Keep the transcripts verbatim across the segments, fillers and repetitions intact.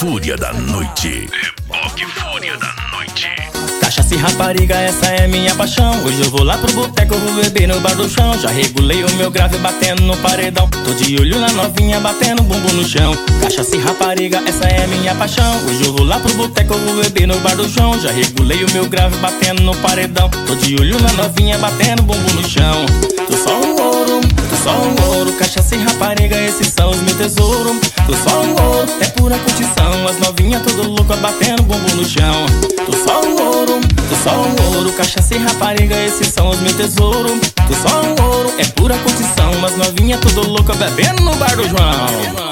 Fúria da Noite. Reboque Fúria da Noite. Cachaça e rapariga, essa é minha paixão. Hoje eu vou lá pro boteco, eu vou beber no bar do chão. Já regulei o meu grave batendo no paredão. Tô de olho na novinha batendo bumbum no chão. Cachaça e rapariga, essa é minha paixão. Hoje eu vou lá pro boteco, eu vou beber no bar do chão. Já regulei o meu grave batendo no paredão. Tô de olho na novinha batendo bumbum no chão. Tô só um ouro, tô só um ouro. Cachaça e rapariga, esses são os meus tesouros. Tô só um ouro, é pura curtição. As novinhas tudo louca batendo bumbum no chão. Tô só um ouro, tô só um ouro. Cachaça e rapariga, esses são os meus tesouros. Tô só um ouro, é pura curtição. As novinhas tudo louca bebendo no bar do João.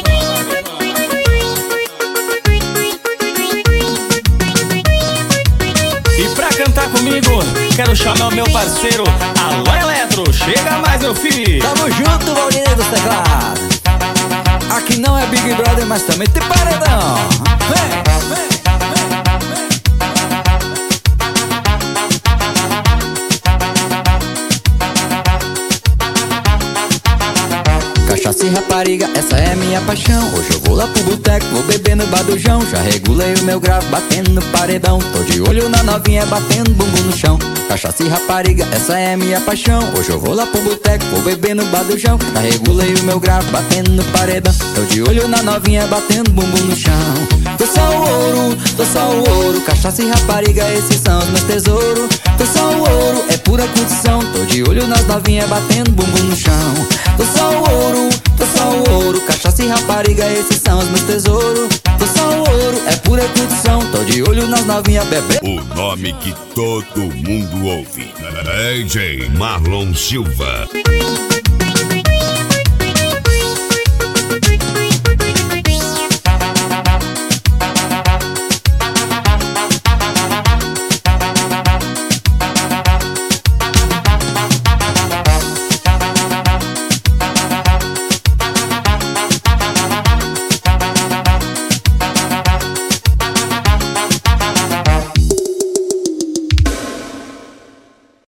E pra cantar comigo, quero chamar o meu parceiro Alô Eletro, chega mais meu filho. Tamo junto, Valdinei dos teclados. Aqui não é Big Brother, mas também tem paredão. Vem, vem, vem. Cachaça e rapariga, essa é minha paixão. Hoje eu vou lá pro boteco, vou beber no bar do João. Já regulei o meu grave batendo no paredão. Tô de olho na novinha batendo bumbum no chão. Cachaça e rapariga, essa é minha paixão. Hoje eu vou lá pro boteco, vou beber no bar do João. Já regulei o meu grave batendo no paredão. Tô de olho na novinha batendo bumbum no chão. Tô só o ouro, tô só o ouro. Cachaça e rapariga, esses são os meus tesouros. Tô só o ouro, é pura curtição. Tô de olho nas novinhas batendo bumbum no chão. Tô só o ouro, tô só o ouro. Cachaça e rapariga, esses são os meus tesouros. Tô só o ouro, é pura curtição. Tô de olho nas novinhas bebê. O nome que todo mundo ouve. D J Marlon Silva.